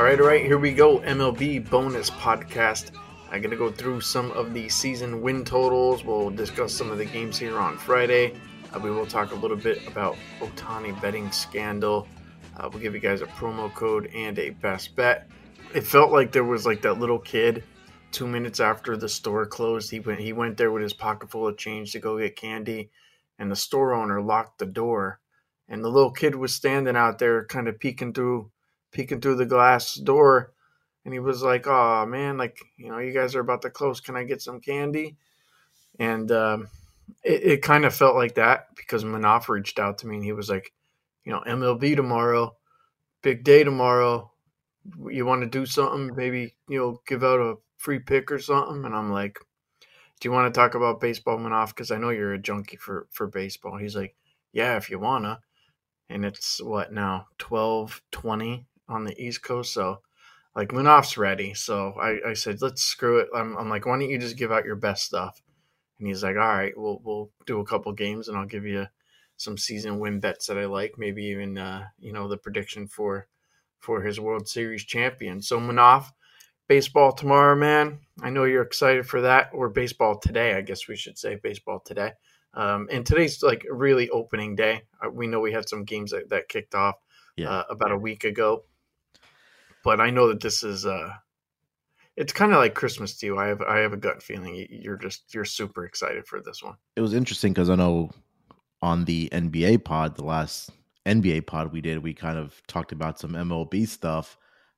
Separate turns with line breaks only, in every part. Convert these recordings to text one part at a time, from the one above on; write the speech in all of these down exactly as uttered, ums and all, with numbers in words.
All right, all right, here we go. M L B bonus podcast. I'm going to go through some of the season win totals. We'll discuss some of the games here on Friday. Uh, we will talk a little bit about Ohtani betting scandal. Uh, we'll give you guys a promo code and a best bet. It felt like there was like that little kid two minutes after the store closed. He went, he went there with his pocket full of change to go get candy, and the store owner locked the door. And the little kid was standing out there kind of peeking through peeking through the glass door, and he was like, "Oh man, like, you know, you guys are about to close. Can I get some candy?" And um, it, it kind of felt like that because Manoff reached out to me and he was like, "You know, M L B tomorrow, big day tomorrow. You want to do something? Maybe, you know, give out a free pick or something?" And I'm like, "Do you want to talk about baseball, Manoff? Because I know you're a junkie for for baseball." He's like, "Yeah, if you wanna." And it's what now, twelve twenty on the East Coast, so like Manoff's ready. So I, I said, let's screw it. I'm, I'm like, why don't you just give out your best stuff? And he's like, all right, we'll we'll do a couple games, and I'll give you some season win bets that I like, maybe even uh, you know, the prediction for for his World Series champion. So Manoff, baseball tomorrow, man. I know you're excited for that, or baseball today, I guess we should say baseball today. Um, and today's like really opening day. Uh, we know we had some games that, that kicked off yeah. uh, about a week ago. But I know that this is uh, it's kind of like Christmas to you. I have I have a gut feeling you're just you're super excited for this one.
It was interesting because I know on the N B A pod, the last N B A pod we did, we kind of talked about some M L B stuff.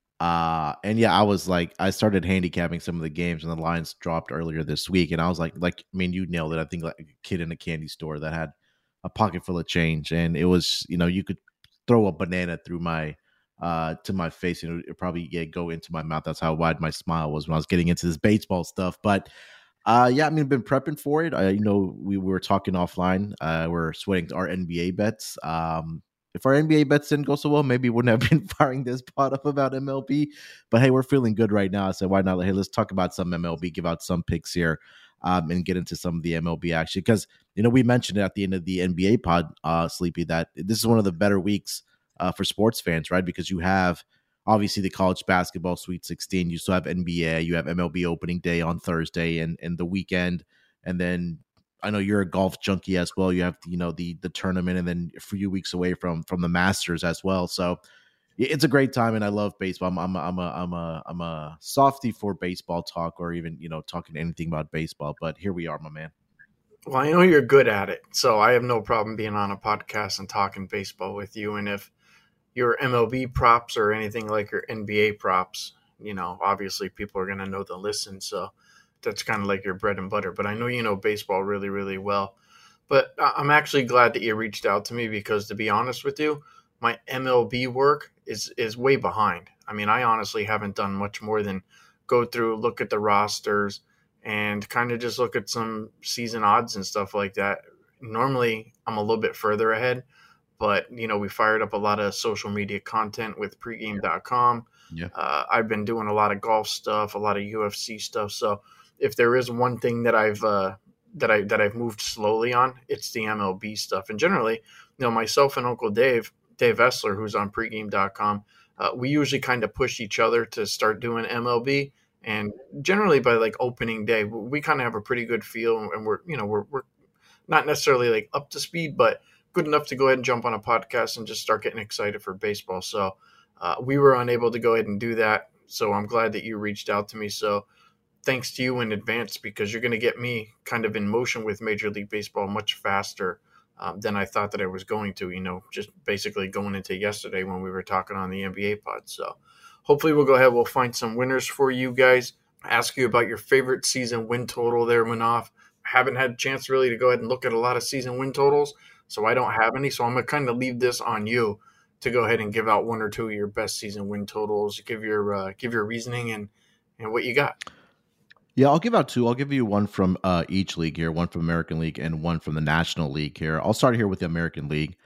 Uh, and yeah, I was like, I started handicapping some of the games, and the lines dropped earlier this week. And I was like, like, I mean, you nailed it. I think like a kid in a candy store that had a pocket full of change, and it was, you know, you could throw a banana through my uh to my face, and it would probably yeah, go into my mouth. That's how wide my smile was when I was getting into this baseball stuff. But uh yeah, I mean, I've been prepping for it. I, you know, we were talking offline. Uh we're sweating our N B A bets. Um if our N B A bets didn't go so well, maybe we wouldn't have been firing this pot up about M L B. But hey, we're feeling good right now. So why not? Hey, let's talk about some M L B, give out some picks here, um, and get into some of the M L B action. Because, you know, we mentioned at the end of the N B A pod, uh, Sleepy, that this is one of the better weeks Uh, for sports fans, right? Because you have obviously the college basketball Sweet sixteen, you still have N B A, you have M L B opening day on Thursday and, and the weekend, and then I know you're a golf junkie as well. You have, you know, the the tournament, and then a few weeks away from from the Masters as well. So it's a great time, and I love baseball. I'm I'm a, I'm a I'm a I'm a softie for baseball talk, or even, you know, talking anything about baseball. But here we are, my man.
Well, I know you're good at it, so I have no problem being on a podcast and talking baseball with you. And if your M L B props or anything like your N B A props, you know, obviously people are going to know to listen. So that's kind of like your bread and butter. But I know you know baseball really, really well. But I'm actually glad that you reached out to me because, to be honest with you, my M L B work is, is way behind. I mean, I honestly haven't done much more than go through, look at the rosters, and kind of just look at some season odds and stuff like that. Normally, I'm a little bit further ahead. But, you know, we fired up a lot of social media content with pregame dot com.
Yeah.
Uh, I've been doing a lot of golf stuff, a lot of U F C stuff. So if there is one thing that I've uh, that I that I've moved slowly on, it's the M L B stuff. And generally, you know, myself and Uncle Dave, Dave Essler, who's on pregame dot com, uh, we usually kind of push each other to start doing M L B. And generally by like opening day, we kind of have a pretty good feel, and we're, you know, we're we're not necessarily like up to speed, but good enough to go ahead and jump on a podcast and just start getting excited for baseball. So uh, we were unable to go ahead and do that. So I'm glad that you reached out to me. So thanks to you in advance, because you're going to get me kind of in motion with Major League Baseball much faster um, than I thought that I was going to, you know, just basically going into yesterday when we were talking on the N B A pod. So hopefully we'll go ahead. We'll find some winners for you guys. Ask you about your favorite season win total there, Manoff. Haven't had a chance really to go ahead and look at a lot of season win totals. So I don't have any, so I'm going to kind of leave this on you to go ahead and give out one or two of your best season win totals, give your uh, give your reasoning and, and what you got.
Yeah, I'll give out two. I'll give you one from uh, each league here, one from American League and one from the National League here. I'll start here with the American League.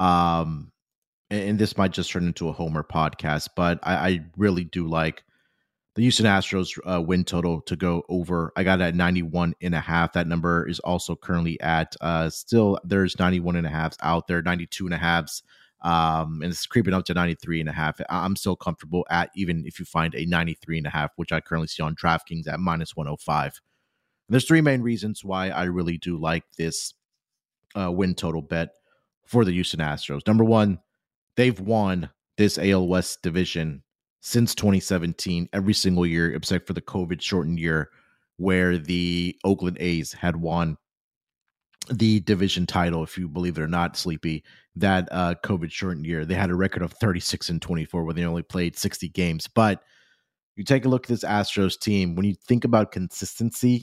Um, and, and this might just turn into a Homer podcast, but I, I really do like the Houston Astros uh, win total to go over. I got it at ninety-one and a half. That number is also currently at uh, still there's ninety-one and a halves out there, ninety-two and a halves Um, and it's creeping up to ninety-three and a half. I'm still comfortable at, even if you find a ninety-three and a half, which I currently see on DraftKings at minus one oh five. And there's three main reasons why I really do like this uh, win total bet for the Houston Astros. Number one, they've won this A L West division since twenty seventeen, every single year except for the COVID shortened year where the Oakland A's had won the division title, if you believe it or not, Sleepy. That uh, COVID shortened year, they had a record of thirty-six and twenty-four where they only played sixty games. But you take a look at this Astros team, when you think about consistency,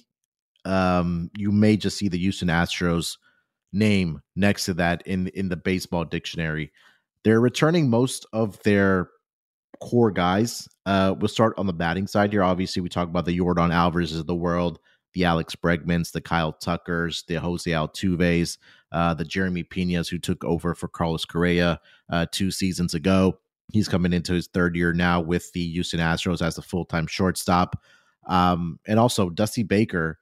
um, you may just see the Houston Astros name next to that in in the baseball dictionary. They're returning most of their core guys. Uh, we'll start on the batting side here. Obviously, we talk about the Yordan Alvarez's of the world, the Alex Bregmans, the Kyle Tuckers, the Jose Altuves, uh, the Jeremy Pinas, who took over for Carlos Correa uh, two seasons ago. He's coming into his third year now with the Houston Astros as a full-time shortstop. Um, and also, Dusty Baker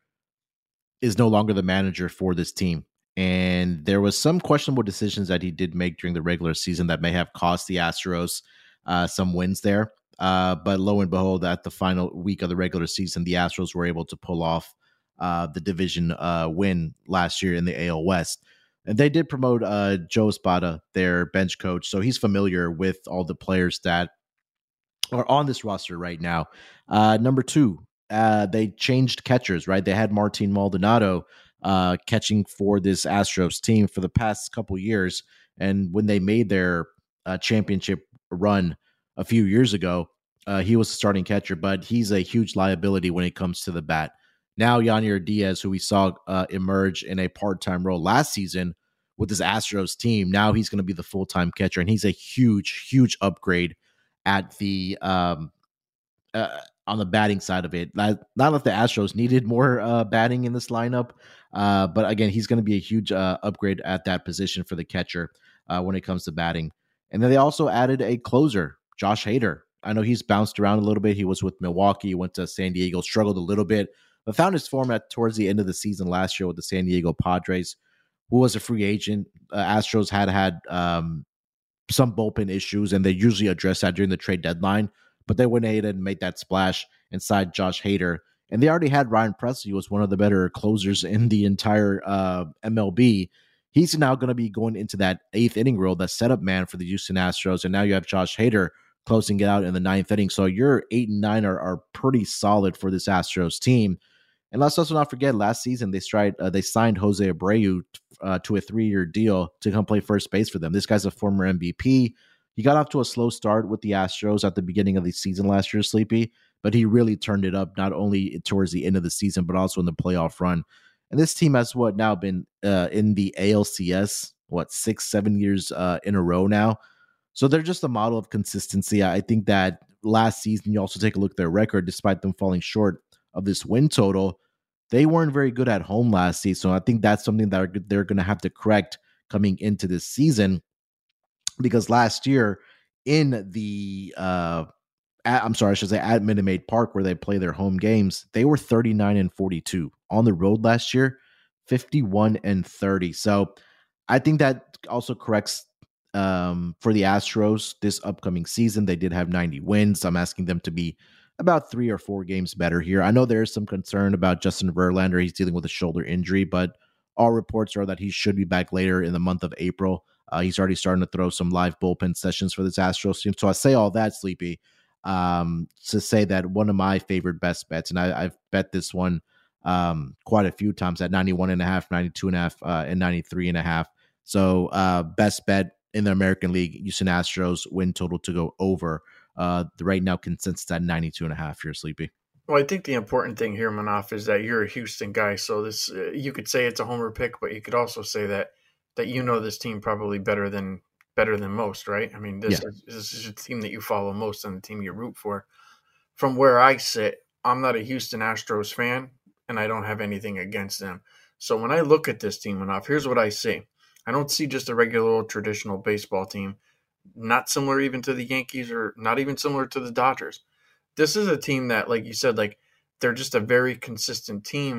is no longer the manager for this team. And there was some questionable decisions that he did make during the regular season that may have cost the Astros uh, some wins there. Uh, but lo and behold, at the final week of the regular season, the Astros were able to pull off uh, the division uh, win last year in the A L West. And they did promote uh, Joe Espada, their bench coach. So he's familiar with all the players that are on this roster right now. Uh, number two, uh, they changed catchers, right? They had Martin Maldonado uh, catching for this Astros team for the past couple years. And when they made their uh, championship run a few years ago, uh, he was the starting catcher, but he's a huge liability when it comes to the bat. Now, Yanier Diaz, who we saw uh, emerge in a part-time role last season with his Astros team, now he's going to be the full-time catcher, and he's a huge, huge upgrade at the um, uh, on the batting side of it. Not, not that the Astros needed more uh, batting in this lineup, uh, but again, he's going to be a huge uh, upgrade at that position for the catcher uh, when it comes to batting. And then they also added a closer, Josh Hader. I know he's bounced around a little bit. He was with Milwaukee, went to San Diego, struggled a little bit, but found his form at towards the end of the season last year with the San Diego Padres, who was a free agent. Uh, Astros had had um, some bullpen issues, and they usually address that during the trade deadline, but they went ahead and made that splash and signed Josh Hader. And they already had Ryan Presley, who was one of the better closers in the entire uh, M L B. He's now going to be going into that eighth inning role, that setup man for the Houston Astros. And now you have Josh Hader closing it out in the ninth inning. So your eight and nine are, are pretty solid for this Astros team. And let's also not forget, last season they tried, uh, they signed Jose Abreu uh, to a three-year deal to come play first base for them. This guy's a former M V P. He got off to a slow start with the Astros at the beginning of the season last year, Sleepy, but he really turned it up not only towards the end of the season, but also in the playoff run. And this team has what now been uh, in the A L C S, what, six, seven years uh, in a row now. So they're just a model of consistency. I think that last season, you also take a look at their record, despite them falling short of this win total, they weren't very good at home last season. So I think that's something that they're going to have to correct coming into this season, because last year in the, uh, at, I'm sorry, I should say at Minute Maid Park, where they play their home games, they were thirty-nine and forty-two. On the road last year, fifty-one and thirty. So I think that also corrects um, for the Astros this upcoming season. They did have ninety wins. I'm asking them to be about three or four games better here. I know there is some concern about Justin Verlander. He's dealing with a shoulder injury, but all reports are that he should be back later in the month of April. Uh, he's already starting to throw some live bullpen sessions for this Astros team. So I say all that, Sleepy, um, to say that one of my favorite best bets, and I, I've bet this one um, quite a few times at ninety-one and a half, ninety-two and a half, uh, and ninety-three and a half. So uh, best bet in the American League, Houston Astros win total to go over. Uh, the right now consensus at ninety-two and a half. You're Sleepy.
Well, I think the important thing here, Manaf, is that you're a Houston guy. So this, uh, you could say it's a homer pick, but you could also say that that you know this team probably better than better than most, right? I mean, this,
Yeah.
is, this is a team that you follow most and the team you root for. From where I sit, I'm not a Houston Astros fan, and I don't have anything against them. So when I look at this team, Manaf, here's what I see. I don't see just a regular old traditional baseball team, not similar even to the Yankees or not even similar to the Dodgers. This is a team that, like you said, like they're just a very consistent team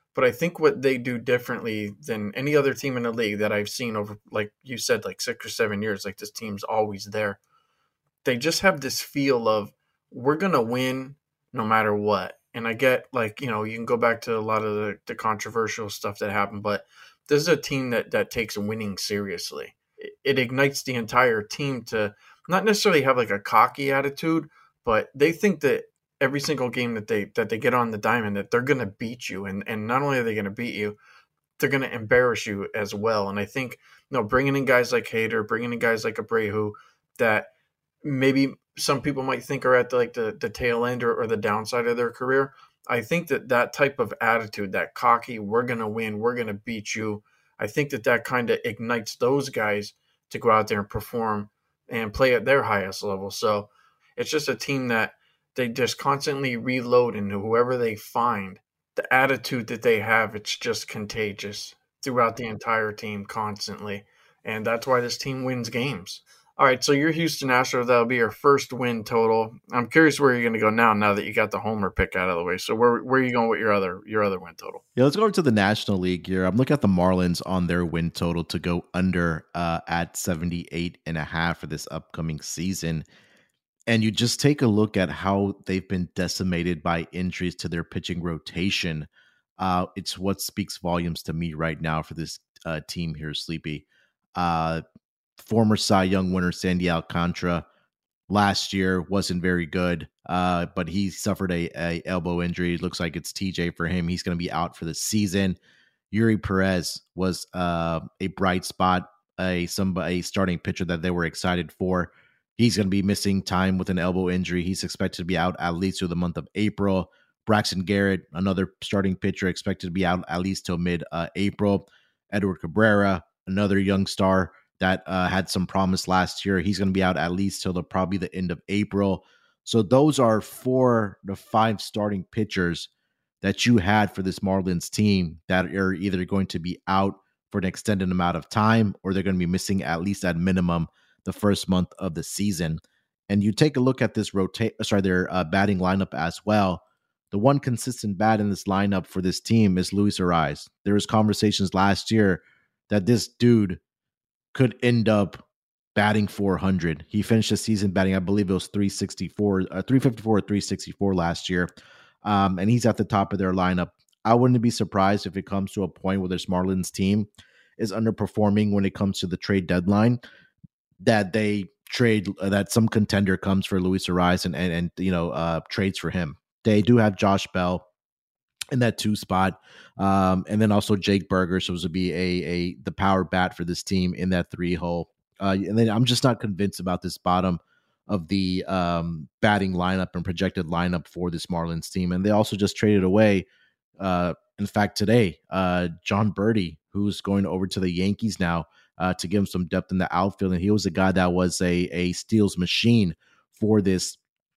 But I think what they do differently than any other team in the league that I've seen over, like you said, like six or seven years, like this team's always there. They just have this feel of we're gonna win no matter what. And I get, like, you know, you can go back to a lot of the, the controversial stuff that happened, but this is a team that that takes winning seriously. It, it ignites the entire team to not necessarily have like a cocky attitude, but they think that every single game that they that they get on the diamond that they're gonna beat you, and and not only are they gonna beat you, they're gonna embarrass you as well. And I think, you know, bringing in guys like Hader, bringing in guys like Abreu, that maybe some people might think are at the, like the, the tail end or, or the downside of their career. I think that that type of attitude, that cocky, we're going to win, we're going to beat you, I think that that kind of ignites those guys to go out there and perform and play at their highest level. So it's just a team that they just constantly reload, and whoever they find, the attitude that they have, it's just contagious throughout the entire team constantly. And that's why this team wins games. All right, so your Houston Astros, that'll be your first win total. I'm curious where you're going to go now, now that you got the homer pick out of the way. So where where are you going with your other your other win total?
Yeah, let's go over to the National League here. I'm looking at the Marlins on their win total to go under uh, at seventy-eight and a half for this upcoming season. And you just take a look at how they've been decimated by injuries to their pitching rotation. Uh, it's what speaks volumes to me right now for this uh, team here, Sleepy. Uh, former Cy Young winner Sandy Alcantara last year wasn't very good, uh, but he suffered a, a elbow injury. It looks like it's T J for him. He's going to be out for the season. Yuri Perez was uh, a bright spot, a somebody a starting pitcher that they were excited for. He's going to be missing time with an elbow injury. He's expected to be out at least through the month of April. Braxton Garrett, another starting pitcher, expected to be out at least till mid-April. Uh, Edward Cabrera, another young star that uh, had some promise last year. He's going to be out at least till the probably the end of April. So those are four to five starting pitchers that you had for this Marlins team that are either going to be out for an extended amount of time, or they're going to be missing at least at minimum the first month of the season. And you take a look at this rotate, sorry, their uh, batting lineup as well. The one consistent bat in this lineup for this team is Luis Arraez. There was conversations last year that this dude could end up batting four hundred. He finished the season batting, I believe it was three sixty-four, uh, three fifty-four or three sixty-four last year. Um, and he's at the top of their lineup. I wouldn't be surprised if it comes to a point where this Marlins team is underperforming when it comes to the trade deadline, that they trade, uh, that some contender comes for Luis Arraez and, and, and you know, uh, trades for him. They do have Josh Bell in that two spot. Um, and then also Jake Burger. So this would be a, a, the power bat for this team in that three hole. Uh, and then I'm just not convinced about this bottom of the um, batting lineup and projected lineup for this Marlins team. And they also just traded away, uh, in fact, today, uh, John Birdie, who's going over to the Yankees now, uh, to give him some depth in the outfield. And he was a guy that was a, a steals machine for this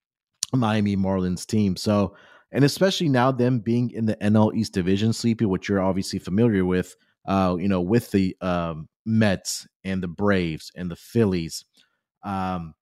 Miami Marlins team. So, and especially now them being in the N L East Division, Sleepy, which you're obviously familiar with, uh, you know, with the um, Mets and the Braves and the Phillies um,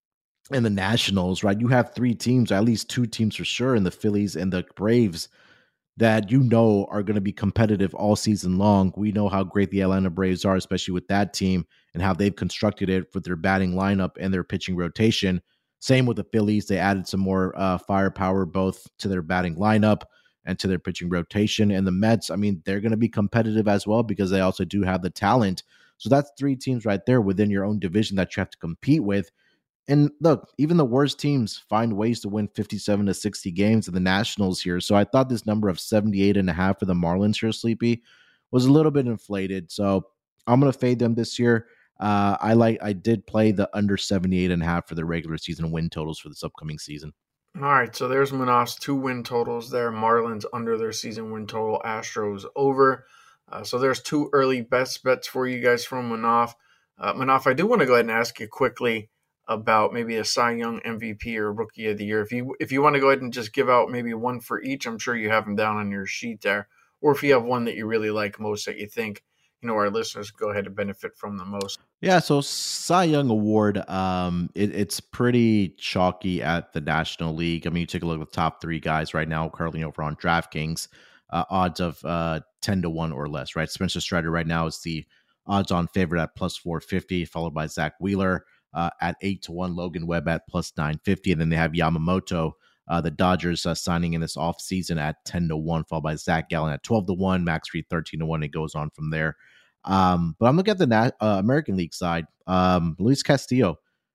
and the Nationals, right? You have three teams, at least two teams for sure, in the Phillies and the Braves, that you know are going to be competitive all season long. We know how great the Atlanta Braves are, especially with that team and how they've constructed it with their batting lineup and their pitching rotation. Same with the Phillies. They added some more uh, firepower both to their batting lineup and to their pitching rotation. And the Mets, I mean, they're going to be competitive as well because they also do have the talent. So that's three teams right there within your own division that you have to compete with. And look, even the worst teams find ways to win fifty-seven to sixty games in the Nationals here. So I thought this number of seventy-eight and a half for the Marlins here, Sleepy, was a little bit inflated. So I'm going to fade them this year. Uh, I like, I did play the under seventy-eight and a half for the regular season win totals for this upcoming season.
All right, so there's Manaf's two win totals there. Marlins under their season win total, Astros over. Uh, so there's two early best bets for you guys from Manaf. Uh, Manaf, I do want to go ahead and ask you quickly about maybe a Cy Young M V P or Rookie of the Year. If you if you want to go ahead and just give out maybe one for each, I'm sure you have them down on your sheet there. Or if you have one that you really like most that you think, you know, our listeners go ahead and benefit from the most.
Yeah, so Cy Young Award, um, it, it's pretty chalky at the National League. I mean, you take a look at the top three guys right now currently over on DraftKings. uh, odds of uh, ten to one or less, right? Spencer Strider right now is the odds on favorite at plus four fifty, followed by Zach Wheeler uh, at eight to one, Logan Webb at plus nine fifty. And then they have Yamamoto, uh, the Dodgers uh, signing in this offseason at ten to one, followed by Zach Gallen at twelve to one, Max Fried thirteen to one. It goes on from there. Um, but I'm looking at the Na- uh, American League side. Um, Luis Castillo,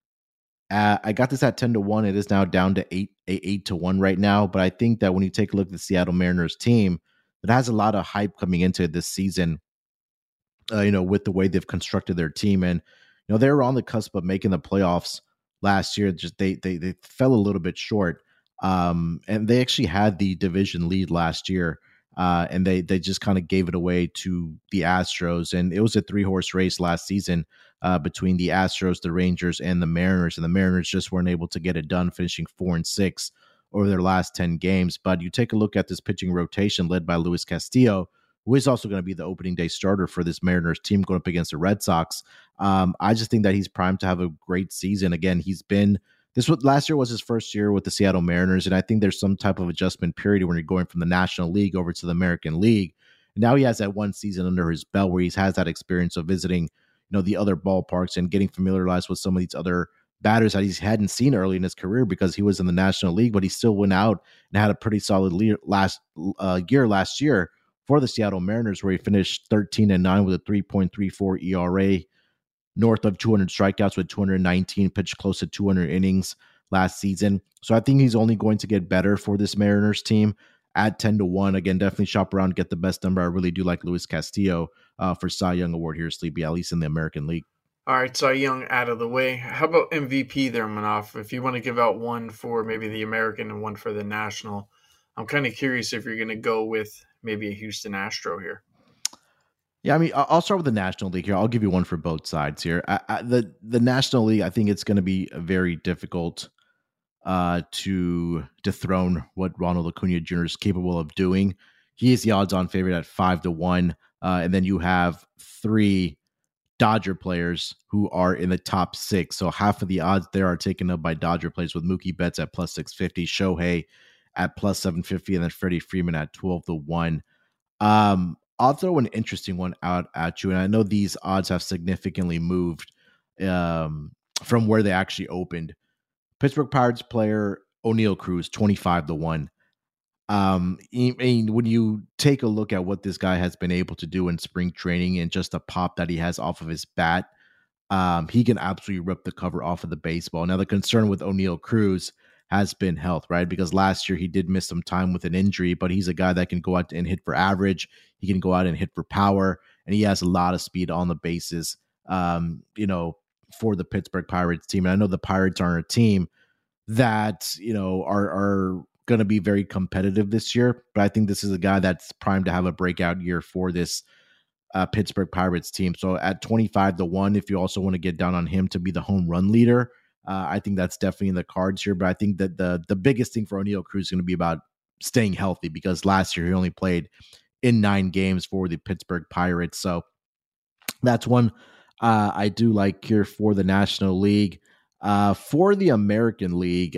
uh, I got this at ten to one. It is now down to eight, eight, eight to one right now. But I think that when you take a look at the Seattle Mariners team, it has a lot of hype coming into it this season, uh, you know, with the way they've constructed their team. And, you know, they were on the cusp of making the playoffs last year. Just they they they fell a little bit short. Um, and they actually had the division lead last year. Uh, and they they just kind of gave it away to the Astros. And it was a three-horse race last season uh, between the Astros, the Rangers, and the Mariners. And the Mariners just weren't able to get it done, finishing four and six over their last ten games. But you take a look at this pitching rotation led by Luis Castillo, who is also going to be the opening day starter for this Mariners team going up against the Red Sox. Um, I just think that he's primed to have a great season. Again, he's been This was last year was his first year with the Seattle Mariners, and I think there's some type of adjustment period when you're going from the National League over to the American League. And now he has that one season under his belt where he has that experience of visiting, you know, the other ballparks and getting familiarized with some of these other batters that he hadn't seen early in his career because he was in the National League, but he still went out and had a pretty solid le- last uh, year last year for the Seattle Mariners, where he finished thirteen and nine with a three point three four E R A. North of two hundred strikeouts with two hundred nineteen, pitched close to two hundred innings last season. So I think he's only going to get better for this Mariners team at ten to one. Again, definitely shop around, get the best number. I really do like Luis Castillo uh, for Cy Young Award here, Sleepy, at least in the American League.
All right, Cy Young out of the way. How about M V P there, Manoff? If you want to give out one for maybe the American and one for the National, I'm kind of curious if you're going to go with maybe a Houston Astro here.
Yeah, I mean, I'll start with the National League here. I'll give you one for both sides here. I, I, the the National League, I think it's going to be very difficult uh, to dethrone what Ronald Acuna Junior is capable of doing. He is the odds-on favorite at five to one, uh, and then you have three Dodger players who are in the top six. So half of the odds there are taken up by Dodger players, with Mookie Betts at plus six fifty, Shohei at plus seven fifty, and then Freddie Freeman at twelve to one. Um, I'll throw an interesting one out at you, and I know these odds have significantly moved um, from where they actually opened. Pittsburgh Pirates player O'Neal Cruz, twenty-five to one. Um, I mean, when you take a look at what this guy has been able to do in spring training and just the pop that he has off of his bat, um, he can absolutely rip the cover off of the baseball. Now, the concern with O'Neal Cruz has been health, right? Because last year he did miss some time with an injury, but he's a guy that can go out and hit for average. He can go out and hit for power, and he has a lot of speed on the bases, um, you know, for the Pittsburgh Pirates team. And I know the Pirates aren't a team that, you know, are, are going to be very competitive this year, but I think this is a guy that's primed to have a breakout year for this uh, Pittsburgh Pirates team. So at twenty-five to one, if you also want to get down on him to be the home run leader, Uh, I think that's definitely in the cards here, but I think that the the biggest thing for O'Neal Cruz is going to be about staying healthy, because last year he only played in nine games for the Pittsburgh Pirates. So that's one uh, I do like here for the National League. Uh, for the American League,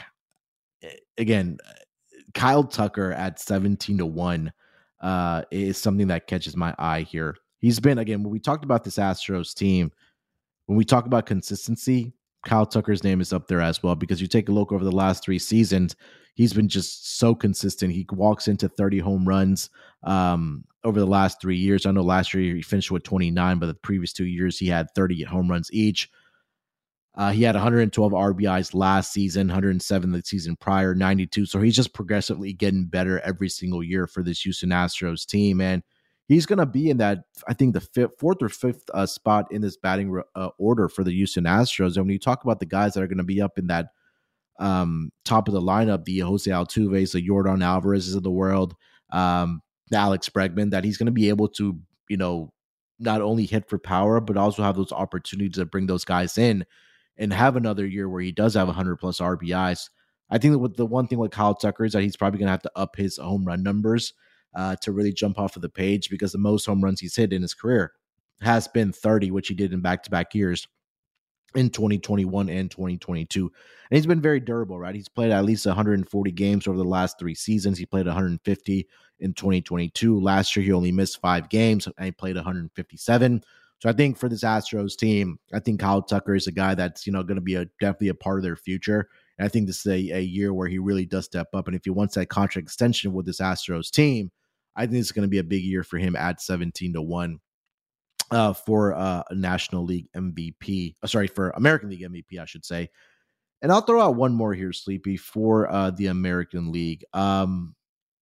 again, Kyle Tucker at seventeen to one uh, is something that catches my eye here. He's been, again, when we talked about this Astros team, when we talk about consistency, Kyle Tucker's name is up there as well, because you take a look over the last three seasons, he's been just so consistent. He walks into thirty home runs um, over the last three years. I know last year he finished with twenty-nine, but the previous two years he had thirty home runs each. Uh, he had one hundred twelve R B Is last season, one hundred seven the season prior, ninety-two. So he's just progressively getting better every single year for this Houston Astros team. And he's going to be in that, I think, the fifth, fourth or fifth uh, spot in this batting uh, order for the Houston Astros. And when you talk about the guys that are going to be up in that um, top of the lineup, the Jose Altuve's, the Yordan Alvarez's of the world, um, the Alex Bregman, that he's going to be able to, you know, not only hit for power, but also have those opportunities to bring those guys in and have another year where he does have one hundred plus R B Is. I think that with the one thing with Kyle Tucker is that he's probably going to have to up his home run numbers Uh, to really jump off of the page, because the most home runs he's hit in his career has been thirty, which he did in back-to-back years in twenty twenty-one and twenty twenty-two. And he's been very durable, right? He's played at least one hundred forty games over the last three seasons. He played one hundred fifty in twenty twenty-two. Last year, he only missed five games and he played one hundred fifty-seven. So I think for this Astros team, I think Kyle Tucker is a guy that's, you know, going to be a definitely a part of their future. And I think this is a, a year where he really does step up. And if he wants that contract extension with this Astros team, I think it's going to be a big year for him at seventeen to one. Uh, for uh, a National League M V P, uh, sorry, for American League M V P, I should say. And I'll throw out one more here, Sleepy, for uh, the American League. Um,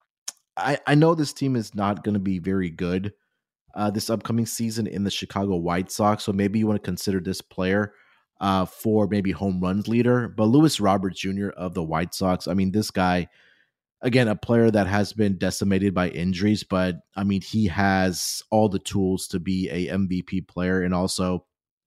I, I know this team is not going to be very good uh, this upcoming season in the Chicago White Sox, so maybe you want to consider this player uh, for maybe home runs leader. But Luis Roberts Junior of the White Sox, I mean, this guy, again, a player that has been decimated by injuries, but I mean, he has all the tools to be a M V P player and also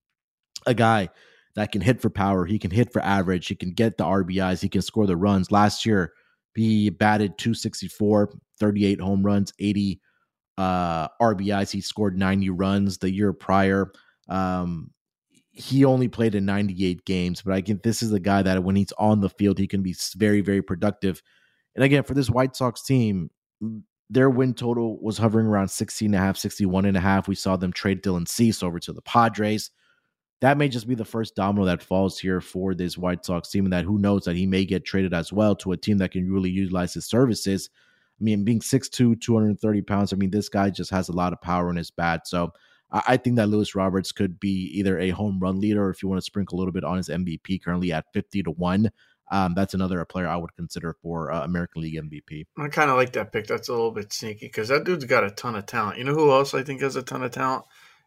a guy that can hit for power. He can hit for average. He can get the R B Is. He can score the runs. Last year, he batted two sixty-four, thirty-eight home runs, eighty uh, R B Is. He scored ninety runs the year prior. Um, he only played in ninety-eight games, but I think this is a guy that when he's on the field, he can be very, very productive. And again, for this White Sox team, their win total was hovering around sixteen and a half, sixty-one and a half. We saw them trade Dylan Cease over to the Padres. That may just be the first domino that falls here for this White Sox team, and that who knows that he may get traded as well to a team that can really utilize his services. I mean, being six two, two hundred thirty pounds, I mean, this guy just has a lot of power in his bat. So I think that Luis Roberts could be either a home run leader, or if you want to sprinkle a little bit on his M V P, currently at fifty to one. Um, that's another player I would consider for uh, American League M V P.
I kind of like that pick. That's a little bit sneaky because that dude's got a ton of talent. You know who else I think has a ton of talent?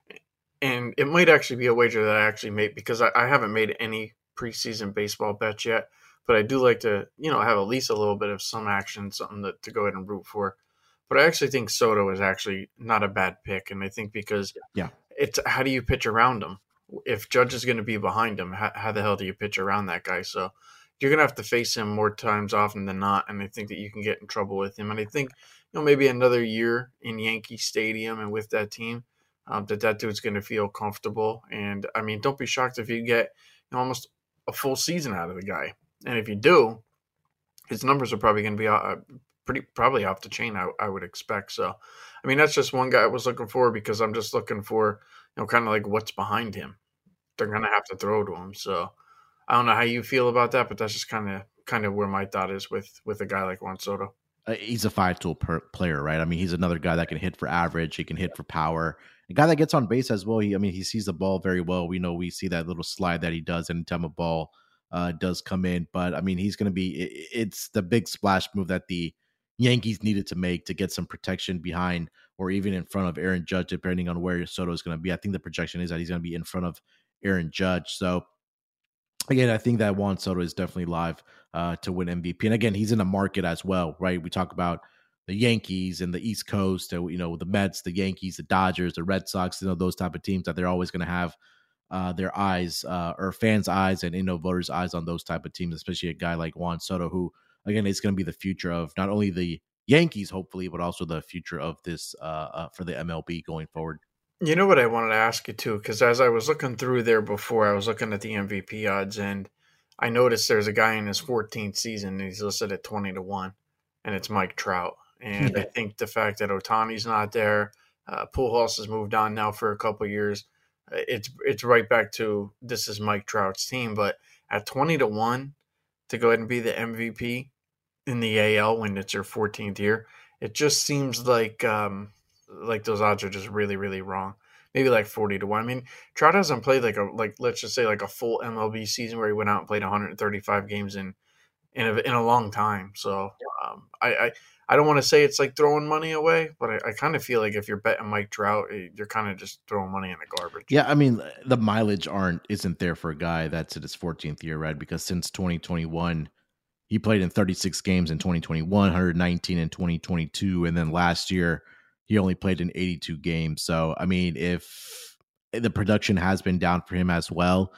And it might actually be a wager that I actually made because I, I haven't made any preseason baseball bets yet. But I do like to, you know, have at least a little bit of some action, something to, to go ahead and root for. But I actually think Soto is actually not a bad pick. And I think because
yeah,
it's how do you pitch around him? If Judge is going to be behind him, how, how the hell do you pitch around that guy? So you're going to have to face him more times often than not, and I think that you can get in trouble with him. And I think, you know, maybe another year in Yankee Stadium and with that team, um, that that dude's going to feel comfortable. And, I mean, don't be shocked if you get, you know, almost a full season out of the guy. And if you do, his numbers are probably going to be uh, pretty probably off the chain, I, I would expect. So, I mean, that's just one guy I was looking for because I'm just looking for, you know, kind of like what's behind him. They're going to have to throw to him. So, I don't know how you feel about that, but that's just kind of kind of where my thought is with with a guy like Juan Soto.
Uh, he's a five-tool per player, right? I mean, he's another guy that can hit for average. He can hit for power. A guy that gets on base as well. He, I mean, he sees the ball very well. We know we see that little slide that he does anytime a ball uh, does come in. But, I mean, he's going to be it, – it's the big splash move that the Yankees needed to make to get some protection behind or even in front of Aaron Judge, depending on where Soto is going to be. I think the projection is that he's going to be in front of Aaron Judge. So, again, I think that Juan Soto is definitely live uh, to win M V P. And again, he's in a market as well, right? We talk about the Yankees and the East Coast, and, you know, the Mets, the Yankees, the Dodgers, the Red Sox, you know, those type of teams that they're always going to have uh, their eyes uh, or fans' eyes and, you know, voters' eyes on those type of teams, especially a guy like Juan Soto, who, again, is going to be the future of not only the Yankees, hopefully, but also the future of this uh, uh, for the M L B going forward.
You know what I wanted to ask you too, because as I was looking through there before, I was looking at the M V P odds, and I noticed there's a guy in his fourteenth season, and he's listed at twenty to one, and it's Mike Trout. And I think the fact that Ohtani's not there, uh, Pujols has moved on now for a couple of years. It's it's right back to this is Mike Trout's team, but at twenty to one to go ahead and be the M V P in the A L when it's your fourteenth year, it just seems like um, like those odds are just really, really wrong. Maybe like forty to one. I mean, Trout hasn't played like a like let's just say like a full M L B season where he went out and played one hundred thirty-five games in in a, in a long time. So um, I, I I don't want to say it's like throwing money away, but I, I kind of feel like if you're betting Mike Trout, you're kind of just throwing money in the garbage.
Yeah, I mean, the mileage aren't isn't there for a guy that's in his fourteenth year, right? Because since twenty twenty-one, he played in thirty-six games in twenty twenty-one, one hundred nineteen in twenty twenty-two, and then last year he only played in eighty-two games. So, I mean, if the production has been down for him as well,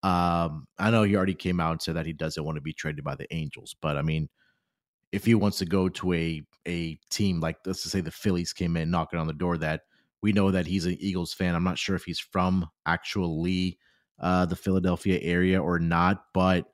um, I know he already came out and said that he doesn't want to be traded by the Angels, but I mean, if he wants to go to a a team like, let's just say the Phillies came in knocking on the door, that we know that he's an Eagles fan. I'm not sure if he's from actually uh, the Philadelphia area or not. But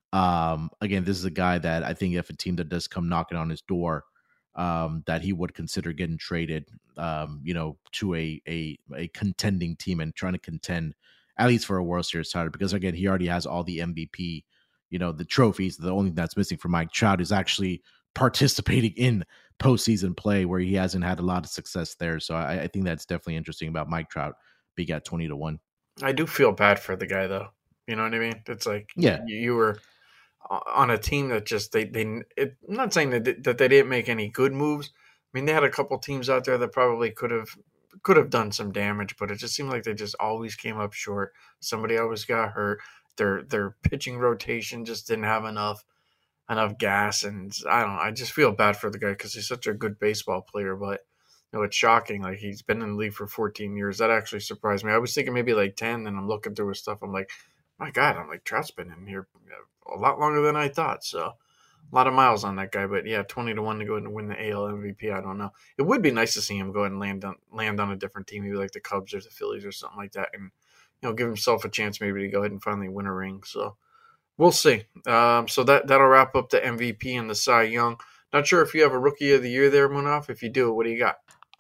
um, again, this is a guy that I think if a team that does come knocking on his door, um, that he would consider getting traded, um, you know, to a, a a contending team and trying to contend at least for a World Series title. Because again, he already has all the M V P, you know, the trophies. The only thing that's missing for Mike Trout is actually participating in postseason play, where he hasn't had a lot of success there. So I, I think that's definitely interesting about Mike Trout being at twenty to one.
I do feel bad for the guy, though. You know what I mean? It's like
Yeah.
you, you were on a team that just they they. It, I'm not saying that that they didn't make any good moves. I mean, they had a couple teams out there that probably could have could have done some damage, but it just seemed like they just always came up short. Somebody always got hurt. Their their pitching rotation just didn't have enough enough gas, and I don't know. I just feel bad for the guy because he's such a good baseball player, but. You know, it's shocking. Like, he's been in the league for fourteen years. That actually surprised me. I was thinking maybe like ten, and I'm looking through his stuff. I'm like, my God, I'm like, Trout's been in here a lot longer than I thought. So, a lot of miles on that guy. But yeah, twenty to one to go ahead and win the A L M V P. I don't know. It would be nice to see him go ahead and land on land on a different team, maybe like the Cubs or the Phillies or something like that, and you know, give himself a chance maybe to go ahead and finally win a ring. So, we'll see. Um, so that that'll wrap up the M V P and the Cy Young. Not sure if you have a Rookie of the Year there, Munaf. If you do, what do you got?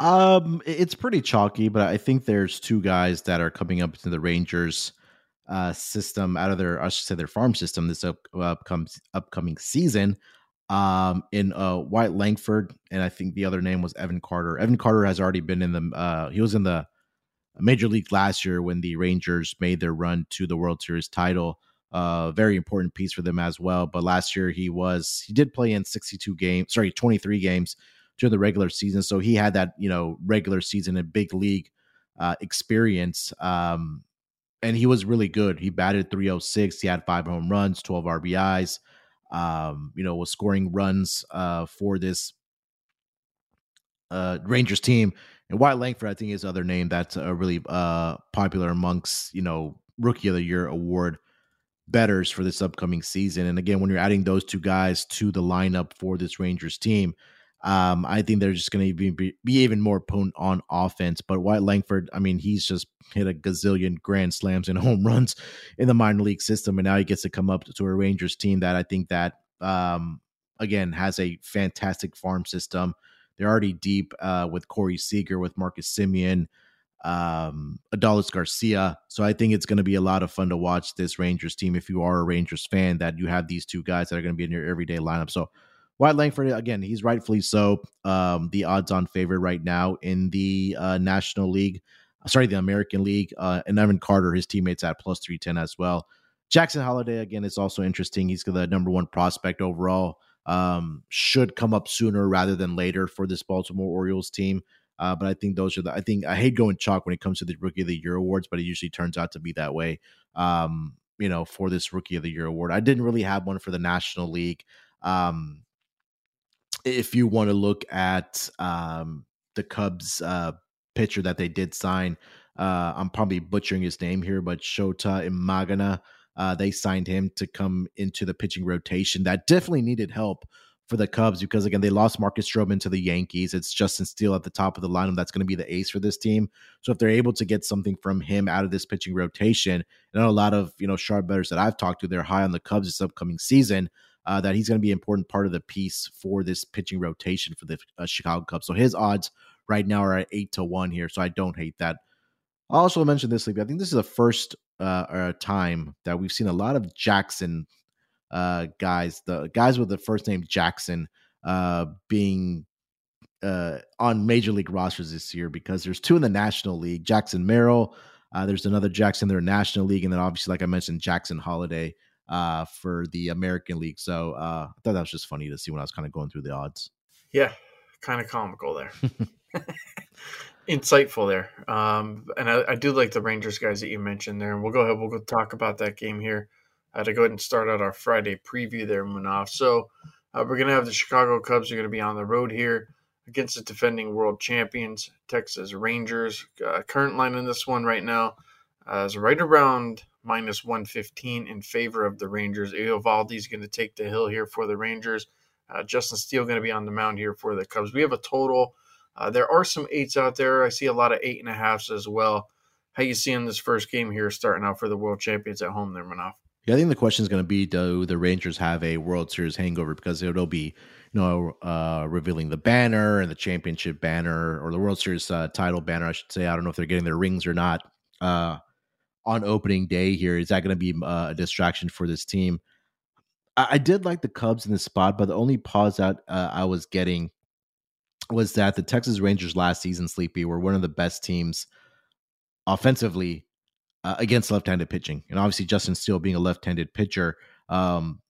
Um, it's pretty chalky, but I think there's two guys that are coming up to the Rangers uh, system out of their, I should say, their farm system this up, upcoming upcoming season. Um, in uh, White Langford, and I think the other name was Evan Carter. Evan Carter has already been in the. Uh, he was in the Major League last year when the Rangers made their run to the World Series title. Uh, very important piece for them as well. But last year he was he did play in sixty-two games, sorry, twenty-three games during the regular season. So he had that, you know, regular season and big league uh, experience. Um, and he was really good. He batted three oh six. He had five home runs, twelve R B Is, um, you know, was scoring runs uh, for this uh, Rangers team. And Wyatt Langford, I think, is other name that's uh, really uh, popular amongst, you know, Rookie of the Year award bettors for this upcoming season. And again, when you're adding those two guys to the lineup for this Rangers team, um, I think they're just going to be, be, be even more potent on offense. But Wyatt Langford, I mean, he's just hit a gazillion grand slams and home runs in the minor league system. And now he gets to come up to a Rangers team that I think that, um, again, has a fantastic farm system. They're already deep uh, with Corey Seager, with Marcus Semien, um, Adolis Garcia. So I think it's going to be a lot of fun to watch this Rangers team. If you are a Rangers fan, that you have these two guys that are going to be in your everyday lineup. So Wyatt Langford, again, he's rightfully so um, the odds-on favorite right now in the uh, National League. Sorry, the American League. Uh, and Evan Carter, his teammates at plus three ten as well. Jackson Holliday, again, is also interesting. He's the number one prospect overall. Um, should come up sooner rather than later for this Baltimore Orioles team. Uh, but I think those are the, I think I hate going chalk when it comes to the Rookie of the Year awards, but it usually turns out to be that way, um, you know, for this Rookie of the Year award. I didn't really have one for the National League. Um, if you want to look at um, the Cubs uh, pitcher that they did sign, uh, I'm probably butchering his name here, but Shota Imagana, uh, they signed him to come into the pitching rotation. That definitely needed help for the Cubs because, again, they lost Marcus Stroman to the Yankees. It's Justin Steele at the top of the lineup that's going to be the ace for this team. So if they're able to get something from him out of this pitching rotation, and a lot of, you know, sharp bettors that I've talked to, they're high on the Cubs this upcoming season, uh, that he's going to be an important part of the piece for this pitching rotation for the uh, Chicago Cubs. So his odds right now are at eight to one here. So I don't hate that. I'll also mention this, Sleepy. I think this is the first uh, uh, time that we've seen a lot of Jackson uh, guys, the guys with the first name Jackson, uh, being uh, on major league rosters this year, because there's two in the National League, Jackson Merrill. Uh, there's another Jackson in the National League. And then obviously, like I mentioned, Jackson Holliday uh, for the American League. So uh, I thought that was just funny to see when I was kind of going through the odds.
Yeah, kind of comical there. Insightful there. Um, and I, I do like the Rangers guys that you mentioned there. And we'll go ahead, we'll go talk about that game here uh, to go ahead and start out our Friday preview there, Munaf. So uh, we're going to have the Chicago Cubs are going to be on the road here against the defending world champions, Texas Rangers. Uh, current line in this one right now uh, is right around minus one fifteen in favor of the Rangers. Eovaldi is going to take the hill here for the Rangers. Uh, Justin Steele going to be on the mound here for the Cubs. We have a total. Uh, there are some eights out there. I see a lot of eight and a halves as well. How you seeing this first game here starting out for the world champions at home there, Manav?
Yeah, I think the question is going to be: do the Rangers have a World Series hangover? Because it'll be, you know, uh, revealing the banner and the championship banner, or the World Series uh, title banner, I should say. I don't know if they're getting their rings or not uh, on opening day. Here, is that going to be uh, a distraction for this team? I, I did like the Cubs in this spot, but the only pause that uh, I was getting was that the Texas Rangers last season, Sleepy, were one of the best teams offensively uh, against left-handed pitching, and obviously Justin Steele being a left-handed pitcher. Um,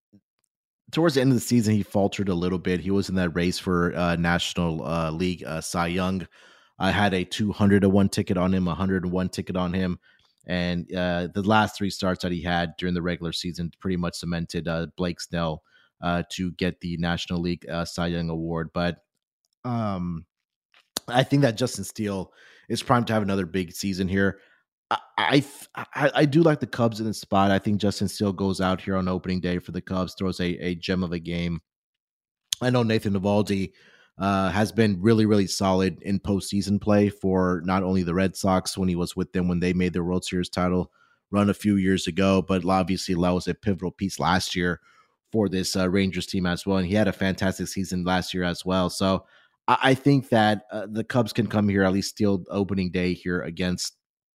towards the end of the season, he faltered a little bit. He was in that race for uh, National uh, League uh, Cy Young. I had a two hundred to one ticket on him, a one hundred to one ticket on him. And uh, the last three starts that he had during the regular season pretty much cemented uh, Blake Snell uh, to get the National League uh, Cy Young Award. But um, I think that Justin Steele is primed to have another big season here. I, I I do like the Cubs in the spot. I think Justin Steele goes out here on opening day for the Cubs, throws a, a gem of a game. I know Nathan Eovaldi uh, has been really, really solid in postseason play for not only the Red Sox when he was with them when they made their World Series title run a few years ago, but obviously that was a pivotal piece last year for this uh, Rangers team as well. And he had a fantastic season last year as well. So I, I think that uh, the Cubs can come here, at least steal opening day here against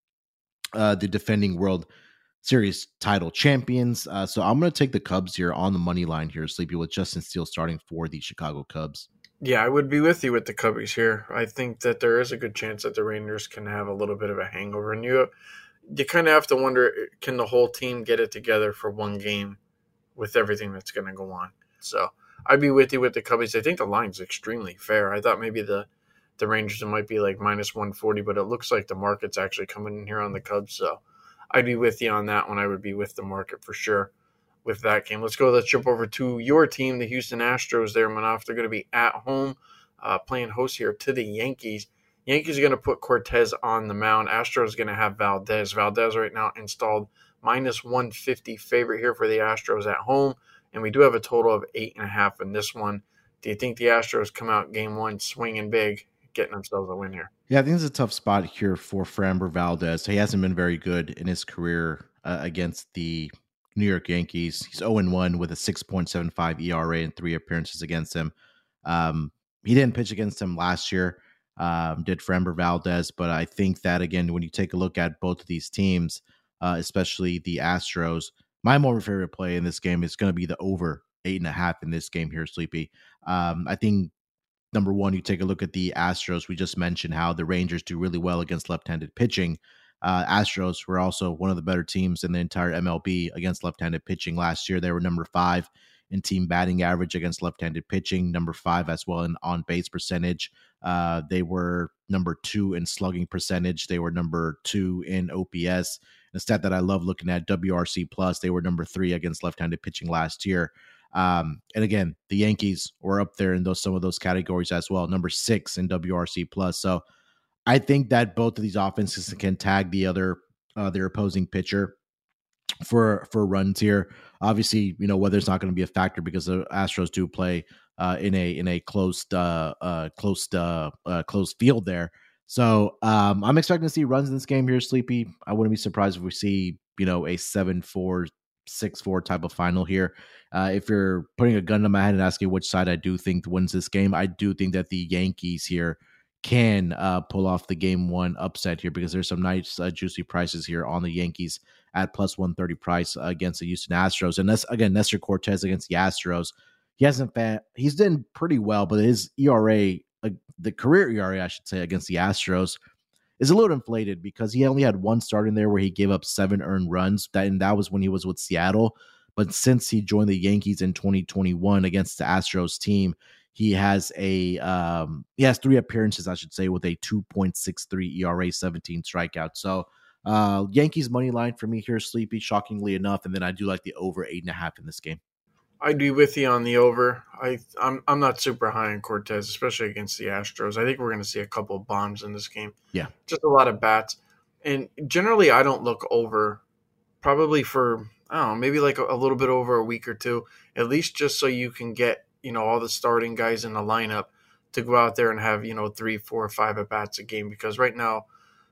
Uh, the defending World Series title champions. Uh, so I'm going to take the Cubs here on the money line here, Sleepy, with Justin Steele starting for the Chicago Cubs.
Yeah, I would be with you with the Cubbies here. I think that there is a good chance that the Rangers can have a little bit of a hangover. And you, you kind of have to wonder, can the whole team get it together for one game with everything that's going to go on? So I'd be with you with the Cubbies. I think the line's extremely fair. I thought maybe the the Rangers might be like minus one forty, but it looks like the market's actually coming in here on the Cubs. So I'd be with you on that one. I would be with the market for sure with that game. Let's go. Let's jump over to your team, the Houston Astros there, Manoff. They're going to be at home uh, playing host here to the Yankees. Yankees are going to put Cortez on the mound. Astros are going to have Valdez. Valdez right now installed minus one fifty favorite here for the Astros at home. And we do have a total of eight and a half in this one. Do you think the Astros come out game one swinging big, getting themselves a win here?
Yeah, I think it's a tough spot here for Framber Valdez. He hasn't been very good in his career uh, against the New York Yankees. He's oh and one with a six point seven five E R A and three appearances against him. Um, he didn't pitch against him last year, um, did Framber Valdez, but I think that, again, when you take a look at both of these teams, uh, especially the Astros, my more favorite play in this game is going to be the over eight and a half in this game here, Sleepy. Um, I think Number one, you take a look at the Astros. We just mentioned how the Rangers do really well against left-handed pitching. Uh, Astros were also one of the better teams in the entire M L B against left-handed pitching last year. They were number five in team batting average against left-handed pitching, number five as well in on-base percentage. Uh, they were number two in slugging percentage. They were number two in O P S. A stat that I love looking at, W R C plus, they were number three against left-handed pitching last year. Um, and again, the Yankees were up there in those some of those categories as well, number six in W R C plus. So I think that both of these offenses can tag the other uh, their opposing pitcher for for runs here. Obviously, you know, weather's not going to be a factor because the Astros do play uh, in a in a closed uh, uh, closed uh, uh, closed field there. So um, I'm expecting to see runs in this game here, Sleepy. I wouldn't be surprised if we see, you know, a seven four, six four type of final here. Uh, if you're putting a gun to my head and asking which side I do think wins this game, I do think that the Yankees here can uh, pull off the game one upset here because there's some nice uh, juicy prices here on the Yankees at plus one thirty price uh, against the Houston Astros. And that's, again, Nestor Cortez against the Astros. He hasn't been, he's done pretty well, but his E R A, uh, the career E R A, I should say, against the Astros is a little inflated because he only had one start in there where he gave up seven earned runs. That, and that was when he was with Seattle. But since he joined the Yankees in twenty twenty-one against the Astros team, he has a um, he has three appearances, I should say, with a two point six three E R A, seventeen strikeouts. So uh, Yankees money line for me here, Sleepy, shockingly enough. And then I do like the over eight and a half in this game.
I'd be with you on the over. I, I'm I'm not super high on Cortez, especially against the Astros. I think we're going to see a couple of bombs in this game.
Yeah.
Just a lot of bats. And generally, I don't look over probably for, I don't know, maybe like a, a little bit over a week or two, at least just so you can get, you know, all the starting guys in the lineup to go out there and have, you know, three, four, five at-bats a game. Because right now,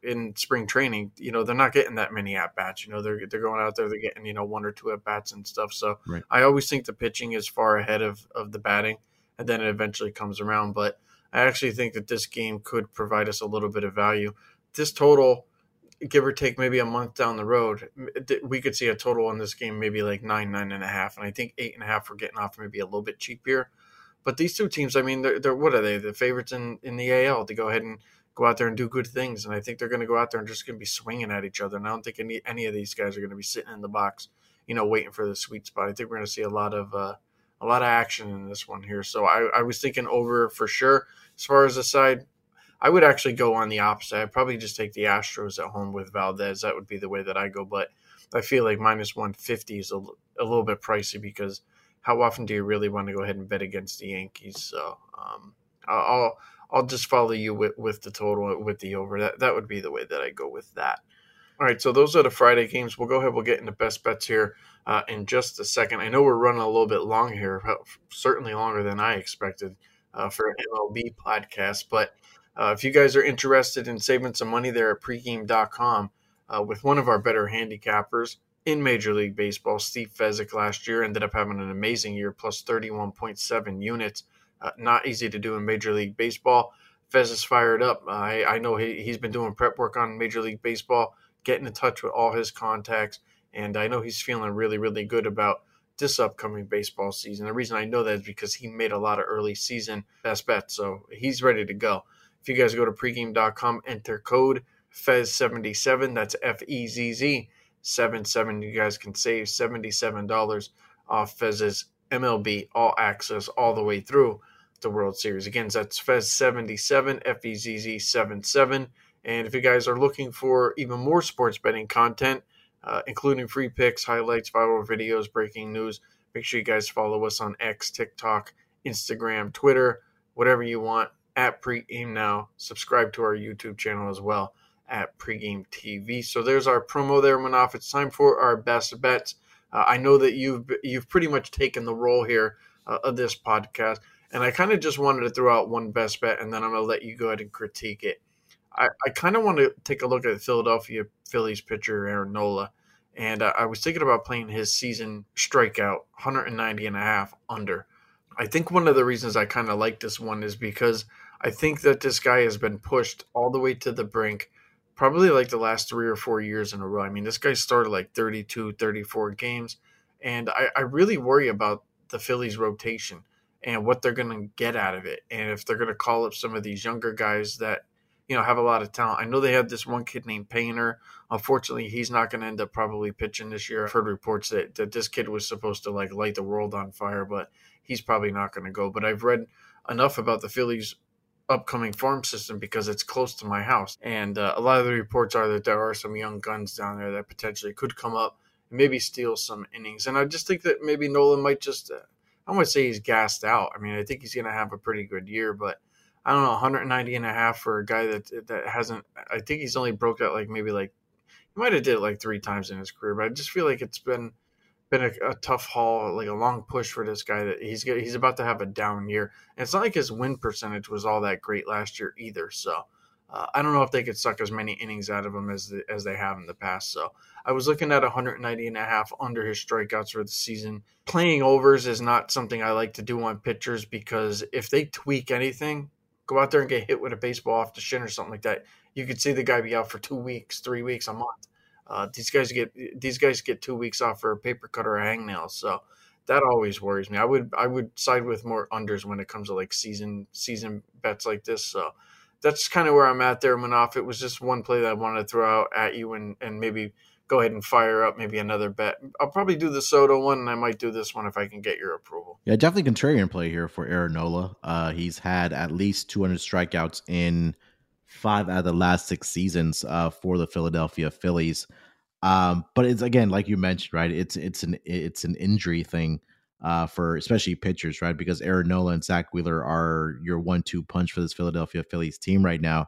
in spring training, you know, they're not getting that many at bats. You know, they're they're going out there, they're getting, you know, one or two at bats and stuff. So
Right.
I always think the pitching is far ahead of of the batting, and then it eventually comes around. But I actually think that this game could provide us a little bit of value. This total, give or take maybe a month down the road, we could see a total in this game maybe like nine, nine and a half, and I think eight and a half we're getting off maybe a little bit cheap here. But these two teams, I mean, they're, they're what are they? The favorites in, in the A L to go ahead and go out there and do good things, and I think they're going to go out there and just going to be swinging at each other. And I don't think any any of these guys are going to be sitting in the box, you know, waiting for the sweet spot. I think we're going to see a lot of uh, a lot of action in this one here. So I, I was thinking over for sure. As far as the side, I would actually go on the opposite. I'd probably just take the Astros at home with Valdez. That would be the way that I go. But I feel like minus one fifty is a, a little bit pricey because how often do you really want to go ahead and bet against the Yankees? So um, I'll I'll just follow you with, with the total, with the over. That that would be the way that I go with that. All right, so those are the Friday games. We'll go ahead. We'll get into best bets here uh, in just a second. I know we're running a little bit long here, certainly longer than I expected uh, for an M L B podcast. But uh, if you guys are interested in saving some money there at pregame dot com uh, with one of our better handicappers in Major League Baseball, Steve Fezzik last year ended up having an amazing year, plus thirty-one point seven units. Uh, not easy to do in Major League Baseball. Fez is fired up. Uh, I, I know he, he's been doing prep work on Major League Baseball, getting in touch with all his contacts, and I know he's feeling really, really good about this upcoming baseball season. The reason I know that is because he made a lot of early season best bets, so he's ready to go. If you guys go to pregame dot com, enter code Fez seventy-seven, that's F E Z Z seventy-seven, you guys can save seventy-seven dollars off Fez's M L B All Access all the way through the World Series. Again, that's Fez seventy-seven, F E Z Z seventy-seven. And if you guys are looking for even more sports betting content, uh, including free picks, highlights, viral videos, breaking news, make sure you guys follow us on X, TikTok, Instagram, Twitter, whatever you want, at Pregame Now. Subscribe to our YouTube channel as well at Pregame T V. So there's our promo there, Manoff. It's time for our best bets. Uh, I know that you've you've pretty much taken the role here uh, of this podcast, and I kind of just wanted to throw out one best bet, and then I'm going to let you go ahead and critique it. I, I kind of want to take a look at the Philadelphia Phillies pitcher Aaron Nola, and uh, I was thinking about playing his season strikeout, one ninety and a half under. I think one of the reasons I kind of like this one is because I think that this guy has been pushed all the way to the brink probably like the last three or four years in a row. I mean, this guy started like thirty-two, thirty-four games, and I, I really worry about the Phillies rotation and what they're going to get out of it. And if they're going to call up some of these younger guys that, you know, have a lot of talent. I know they have this one kid named Painter. Unfortunately, he's not going to end up probably pitching this year. I've heard reports that, that this kid was supposed to like light the world on fire, but he's probably not going to go. But I've read enough about the Phillies upcoming farm system because it's close to my house. And uh, a lot of the reports are that there are some young guns down there that potentially could come up and maybe steal some innings. And I just think that maybe Nolan might just, uh, I want to say he's gassed out. I mean, I think he's going to have a pretty good year, but I don't know, one ninety and a half for a guy that that hasn't, I think he's only broke out like maybe like, he might have did it like three times in his career, but I just feel like it's been been a, a tough haul, like a long push for this guy that he's he's about to have a down year. And it's not like his win percentage was all that great last year either. So uh, I don't know if they could suck as many innings out of him as the, as they have in the past. So I was looking at one ninety and a half under his strikeouts for the season. Playing overs is not something I like to do on pitchers because if they tweak anything, go out there and get hit with a baseball off the shin or something like that, you could see the guy be out for two weeks, three weeks, a month. Uh, these guys get these guys get two weeks off for a paper cut or a hangnail, so that always worries me. I would I would side with more unders when it comes to like season season bets like this. So that's kind of where I'm at there, Manoff. It was just one play that I wanted to throw out at you and and maybe go ahead and fire up maybe another bet. I'll probably do the Soto one, and I might do this one if I can get your approval.
Yeah, definitely contrarian play here for Aaron Nola. Uh, he's had at least two hundred strikeouts in five out of the last six seasons uh, for the Philadelphia Phillies. Um, but it's again, like you mentioned, right? It's it's an it's an injury thing uh, for especially pitchers, right? Because Aaron Nola and Zach Wheeler are your one two punch for this Philadelphia Phillies team right now.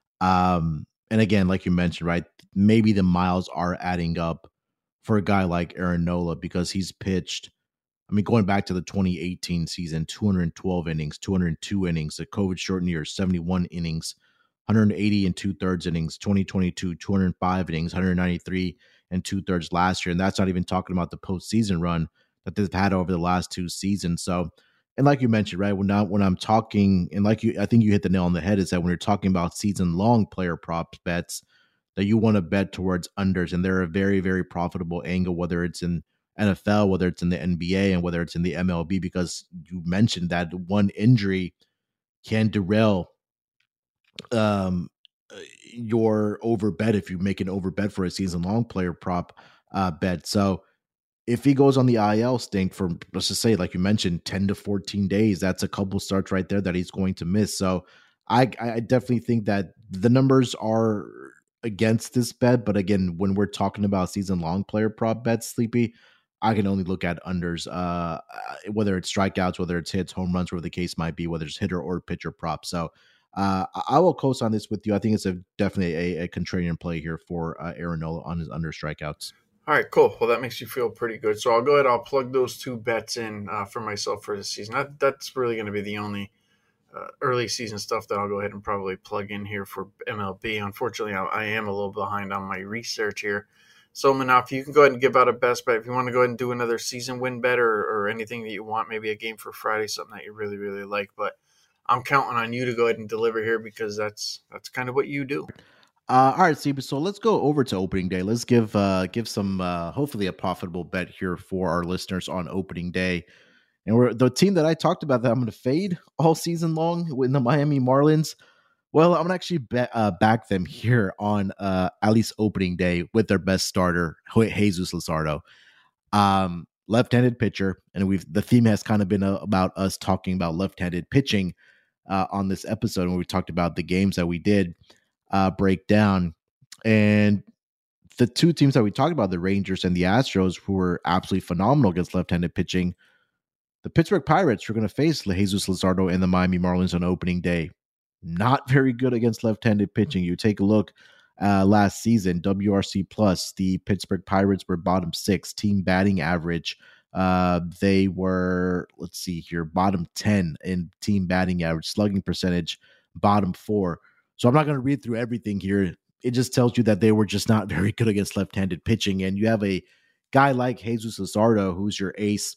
Um, and again, like you mentioned, right? Maybe the miles are adding up for a guy like Aaron Nola because he's pitched. I mean, going back to the twenty eighteen season, two hundred twelve innings, two hundred two innings, the COVID shortened year, seventy-one innings one hundred eighty and two thirds innings, twenty twenty-two, two hundred five innings, one hundred ninety-three and two thirds last year. And that's not even talking about the postseason run that they've had over the last two seasons. So, and like you mentioned, right, when, I, when I'm talking, and like you, I think you hit the nail on the head, is that when you're talking about season long player props bets, that you want to bet towards unders. And they're a very, very profitable angle, whether it's in N F L, whether it's in the N B A, and whether it's in the M L B, because you mentioned that one injury can derail um, your over bet if you make an over bet for a season long player prop uh, bet. So if he goes on the I L stink for, let's just say, like you mentioned, ten to fourteen days, that's a couple starts right there that he's going to miss. So I, I definitely think that the numbers are against this bet. But again, when we're talking about season long player prop bets, Sleepy, I can only look at unders, uh, whether it's strikeouts, whether it's hits, home runs, whatever the case might be, whether it's hitter or pitcher prop. So uh, I will co-sign this with you. I think it's a definitely a, a contrarian play here for uh, Aaron Nola on his under strikeouts.
All right, cool. Well, that makes you feel pretty good. So I'll go ahead. I'll plug those two bets in uh, for myself for the season. That, that's really going to be the only uh, early season stuff that I'll go ahead and probably plug in here for M L B. Unfortunately, I, I am a little behind on my research here. So, Manaf, you can go ahead and give out a best bet. If you want to go ahead and do another season win bet or, or anything that you want, maybe a game for Friday, something that you really, really like. But I'm counting on you to go ahead and deliver here because that's that's kind of what you do.
Uh, all right, Steve. So let's go over to opening day. Let's give uh, give some uh, hopefully a profitable bet here for our listeners on opening day. And we're the team that I talked about that I'm going to fade all season long with the Miami Marlins. Well, I'm going to actually bet, uh, back them here on uh, at least opening day with their best starter, Jesus Luzardo, um, left-handed pitcher. And we've the theme has kind of been uh, about us talking about left-handed pitching uh, on this episode when we talked about the games that we did. Uh, breakdown. And the two teams that we talked about, the Rangers and the Astros, who were absolutely phenomenal against left-handed pitching, the Pittsburgh Pirates are going to face Jesus Luzardo and the Miami Marlins on opening day. Not very good against left-handed pitching. You take a look uh, last season, W R C plus, the Pittsburgh Pirates were bottom six, team batting average. Uh, they were, let's see here, bottom ten in team batting average, slugging percentage, bottom four. So I'm not going to read through everything here. It just tells you that they were just not very good against left-handed pitching. And you have a guy like Jesus Luzardo, who's your ace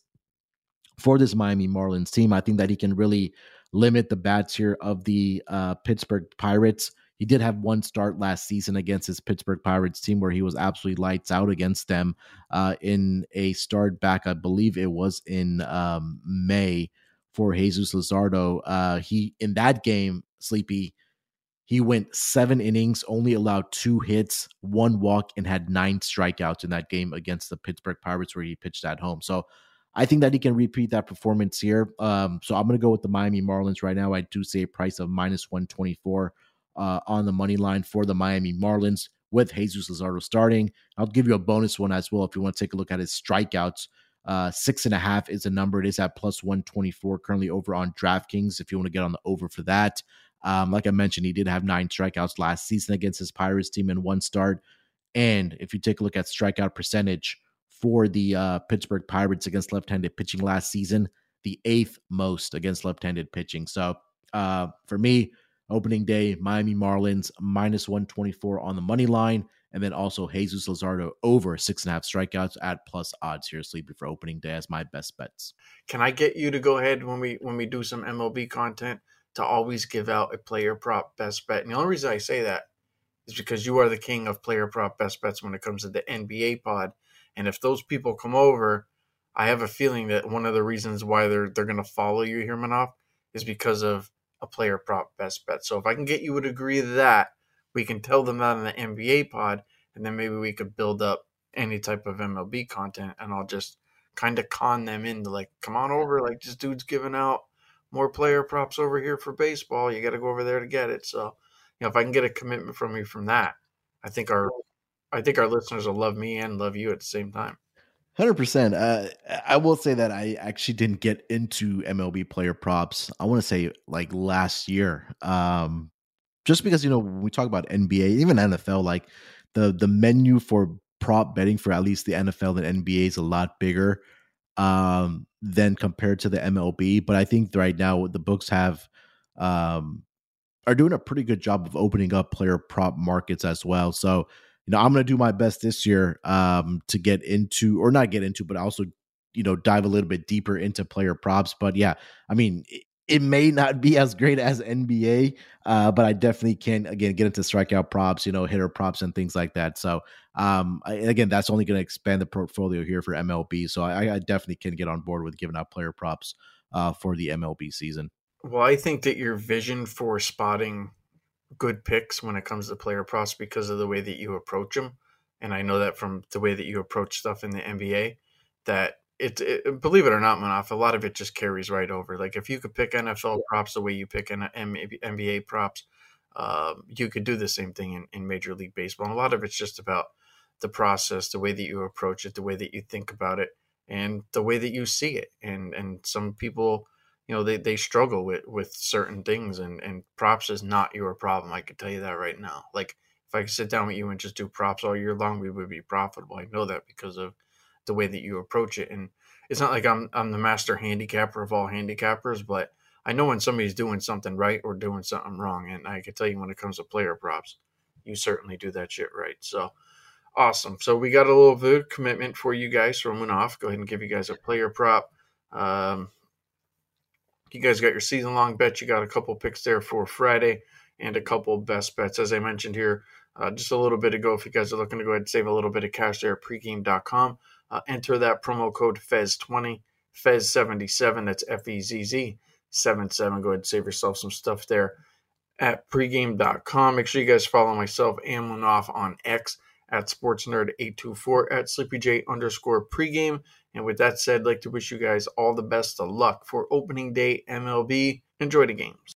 for this Miami Marlins team. I think that he can really limit the bats here of the uh, Pittsburgh Pirates. He did have one start last season against his Pittsburgh Pirates team where he was absolutely lights out against them uh, in a start back, I believe it was in um, May for Jesus Luzardo. Uh, he, in that game, Sleepy, he went seven innings, only allowed two hits, one walk, and had nine strikeouts in that game against the Pittsburgh Pirates where he pitched at home. So I think that he can repeat that performance here. Um, so I'm going to go with the Miami Marlins right now. I do see a price of minus one twenty-four uh, on the money line for the Miami Marlins with Jesus Luzardo starting. I'll give you a bonus one as well if you want to take a look at his strikeouts. Uh, six and a half is a number. It is at plus one twenty-four currently over on DraftKings if you want to get on the over for that. Um, like I mentioned, he did have nine strikeouts last season against his Pirates team in one start. And if you take a look at strikeout percentage for the uh, Pittsburgh Pirates against left-handed pitching last season, the eighth most against left-handed pitching. So uh, for me, opening day, Miami Marlins minus one twenty-four on the money line. And then also Jesus Luzardo over six and a half strikeouts at plus odds here, Sleepy, for opening day as my best bets.
Can I get you to go ahead when we when we do some M L B content to always give out a player prop best bet? And the only reason I say that is because you are the king of player prop best bets when it comes to the N B A pod. And if those people come over, I have a feeling that one of the reasons why they're they're going to follow you here, Manoff, is because of a player prop best bet. So if I can get you to agree to that, we can tell them that in the N B A pod, and then maybe we could build up any type of M L B content, and I'll just kind of con them into like, come on over, like this dude's giving out more player props over here for baseball. You got to go over there to get it. So, you know, if I can get a commitment from you from that, I think our, I think our listeners will love me and love you at the same time.
one hundred percent. Uh, I will say that I actually didn't get into M L B player props. I want to say like last year, um, just because, you know, when we talk about N B A, even N F L, like the the menu for prop betting for at least the N F L and N B A is a lot bigger um, than compared to the M L B. But I think right now the books have um, are doing a pretty good job of opening up player prop markets as well. So, you know, I'm going to do my best this year um, to get into, or not get into, but also, you know, dive a little bit deeper into player props. But yeah, I mean, it, it may not be as great as N B A, uh, but I definitely can, again, get into strikeout props, you know, hitter props and things like that. So, um, I, again, that's only going to expand the portfolio here for M L B. So I, I definitely can get on board with giving out player props uh, for the M L B season.
Well, I think that your vision for spotting good picks when it comes to player props because of the way that you approach them, and I know that from the way that you approach stuff in the N B A, that it, it believe it or not, Manaf, a lot of it just carries right over. Like if you could pick N F L props the way you pick N B A props, um, you could do the same thing in, in Major League Baseball. And a lot of it's just about the process, the way that you approach it, the way that you think about it, and the way that you see it. And and some people, you know, they, they struggle with, with certain things, and, and props is not your problem. I can tell you that right now. Like if I could sit down with you and just do props all year long, we would be profitable. I know that because of the way that you approach it. And it's not like I'm I'm the master handicapper of all handicappers, but I know when somebody's doing something right or doing something wrong. And I can tell you when it comes to player props, you certainly do that shit right. So awesome. So we got a little bit of commitment for you guys from Manaf. Go ahead and give you guys a player prop. Um, You guys got your season long bet. You got a couple picks there for Friday and a couple best bets. As I mentioned here uh, just a little bit ago, if you guys are looking to go ahead and save a little bit of cash there at pregame dot com, uh, enter that promo code F E Z twenty, F E Z seventy-seven. That's F E Z Z seventy-seven. Go ahead and save yourself some stuff there at pregame dot com. Make sure you guys follow myself and Manaf on X at sportsnerd eight two four, at sleepyj underscore pregame. And with that said, I'd like to wish you guys all the best of luck for opening day M L B. Enjoy the games.